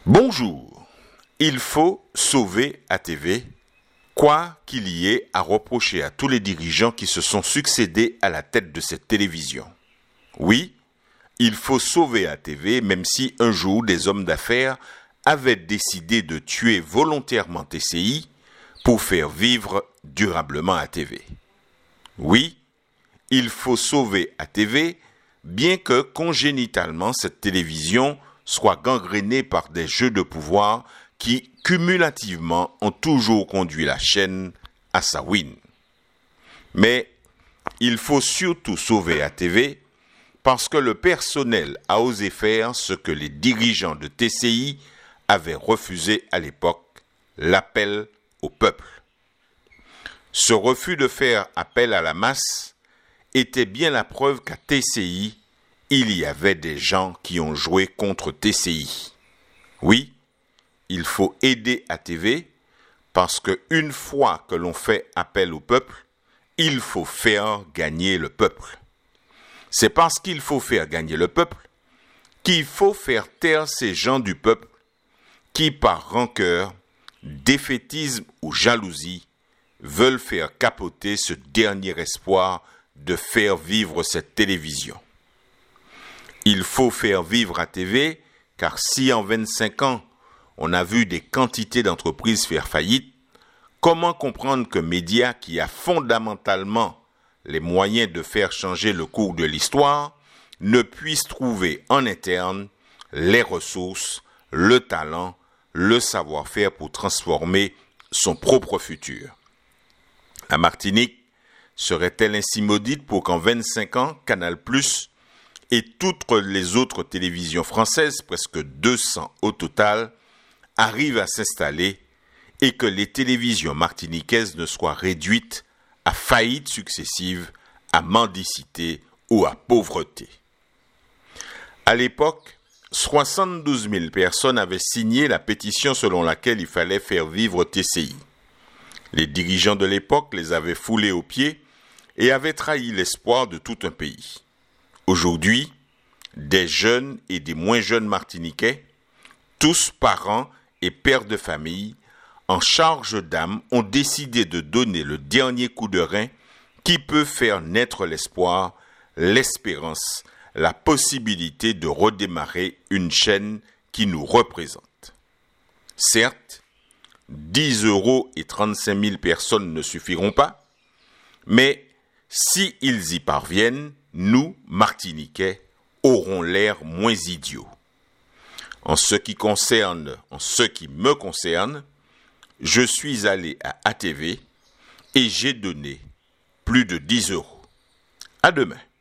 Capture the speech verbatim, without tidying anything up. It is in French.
Bonjour, il faut sauver A T V, quoi qu'il y ait à reprocher à tous les dirigeants qui se sont succédés à la tête de cette télévision. Oui, il faut sauver A T V même si un jour des hommes d'affaires avaient décidé de tuer volontairement T C I pour faire vivre durablement A T V. Oui, il faut sauver A T V bien que congénitalement cette télévision soit gangrénée par des jeux de pouvoir qui, cumulativement, ont toujours conduit la chaîne à sa ruine. Mais il faut surtout sauver A T V parce que le personnel a osé faire ce que les dirigeants de T C I avaient refusé à l'époque, l'appel au peuple. Ce refus de faire appel à la masse était bien la preuve qu'à T C I, il y avait des gens qui ont joué contre T C I. Oui, il faut aider A T V parce qu'une fois que l'on fait appel au peuple, il faut faire gagner le peuple. C'est parce qu'il faut faire gagner le peuple qu'il faut faire taire ces gens du peuple qui, par rancœur, défaitisme ou jalousie, veulent faire capoter ce dernier espoir de faire vivre cette télévision. Il faut faire vivre A T V, car si en vingt-cinq ans, on a vu des quantités d'entreprises faire faillite, comment comprendre que Média, qui a fondamentalement les moyens de faire changer le cours de l'histoire, ne puisse trouver en interne les ressources, le talent, le savoir-faire pour transformer son propre futur? La Martinique serait-elle ainsi maudite pour qu'en vingt-cinq ans, Canal plus, et toutes les autres télévisions françaises, presque deux cents au total, arrivent à s'installer et que les télévisions martiniquaises ne soient réduites à faillites successives, à mendicité ou à pauvreté. À l'époque, soixante-douze mille personnes avaient signé la pétition selon laquelle il fallait faire vivre T C I. Les dirigeants de l'époque les avaient foulés aux pieds et avaient trahi l'espoir de tout un pays. Aujourd'hui, des jeunes et des moins jeunes Martiniquais, tous parents et pères de famille, en charge d'âme, ont décidé de donner le dernier coup de rein qui peut faire naître l'espoir, l'espérance, la possibilité de redémarrer une chaîne qui nous représente. Certes, dix euros et trente-cinq mille personnes ne suffiront pas, mais si ils y parviennent, nous, Martiniquais, aurons l'air moins idiots. En ce qui concerne, en ce qui me concerne, je suis allé à A T V et j'ai donné plus de dix euros. À demain.